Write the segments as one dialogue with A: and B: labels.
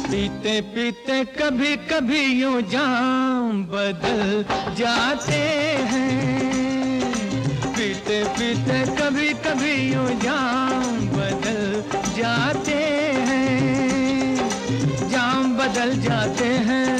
A: पीते पीते कभी कभी यूं जाम बदल जाते हैं। पीते पीते कभी कभी यूं जाम बदल जाते हैं। जाम बदल जाते हैं,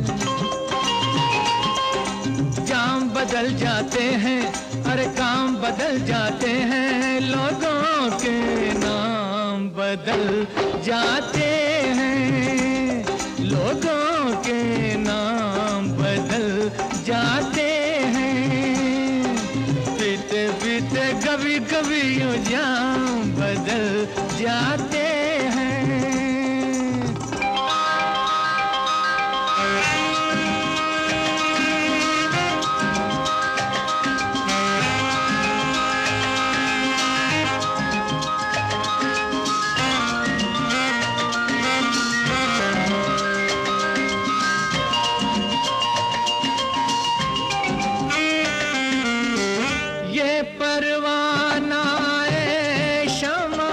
A: जाम बदल जाते हैं, अरे काम बदल जाते हैं। लोगों के नाम बदल जाते हैं, लोगों के नाम बदल जाते हैं। पीते पीते कभी कभी यूं जाम बदल जाते हैं। परवाना ए शमा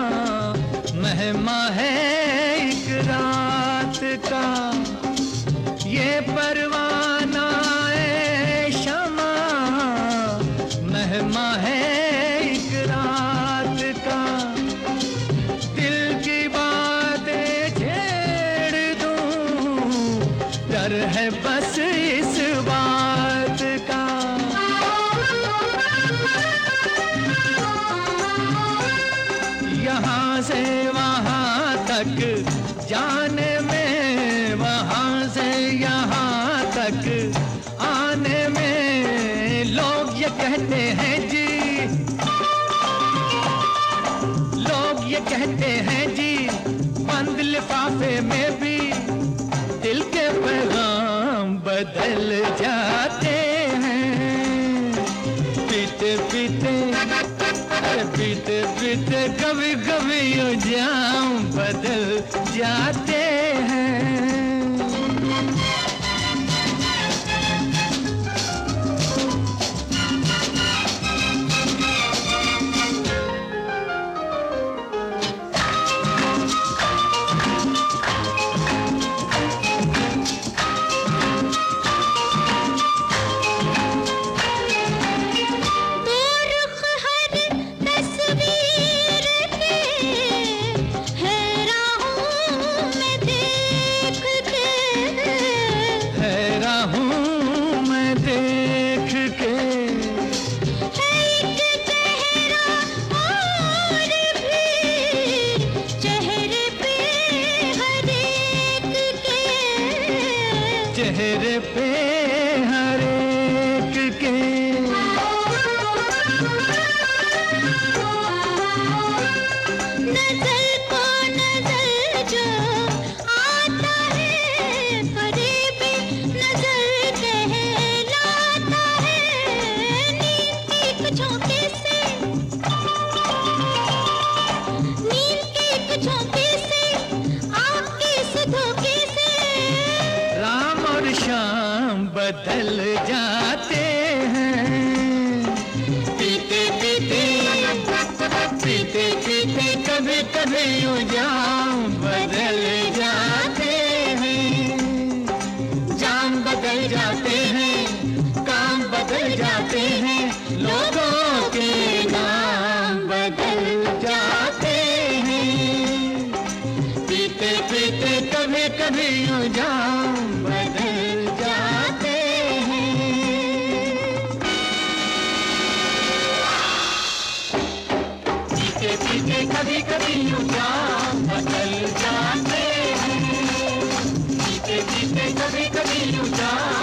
A: मेहमा है एक रात का। ये परवाना ए शमा मेहमा है एक रात का। दिल की बातें छेड़ दूं, डर है बस इस बात का। यहाँ से वहाँ तक जाने में, वहाँ से यहाँ तक आने में लोग ये कहते हैं जी, लोग ये कहते हैं जी, बंद लिफाफे में भी दिल के पैगाम बदल जाते हैं। पीते पीते पीते पीते कभी कभी यूं जाम बदल जाते हैं। चेहरे पे हर एक के
B: नजर को नजर जो आता है, फरेबी नजर कहलाता है। नींद के एक झोंके से, नींद के एक झोंके से, आपके इस धोखे से
A: राम और शाम बदल जाते हैं। पीते पीते पीते पीते कभी कभी यूं जाम बदल जाते हैं। जाम बदल जाते हैं, काम बदल जाते हैं, लोगों के नाम बदल जाते हैं। पीते पीते कभी कभी यूं जाम बदल जाते हैं। पीते पीते कभी कभी यूं जाम बदल जाते हैं। पीते पीते कभी कभी यूं जाम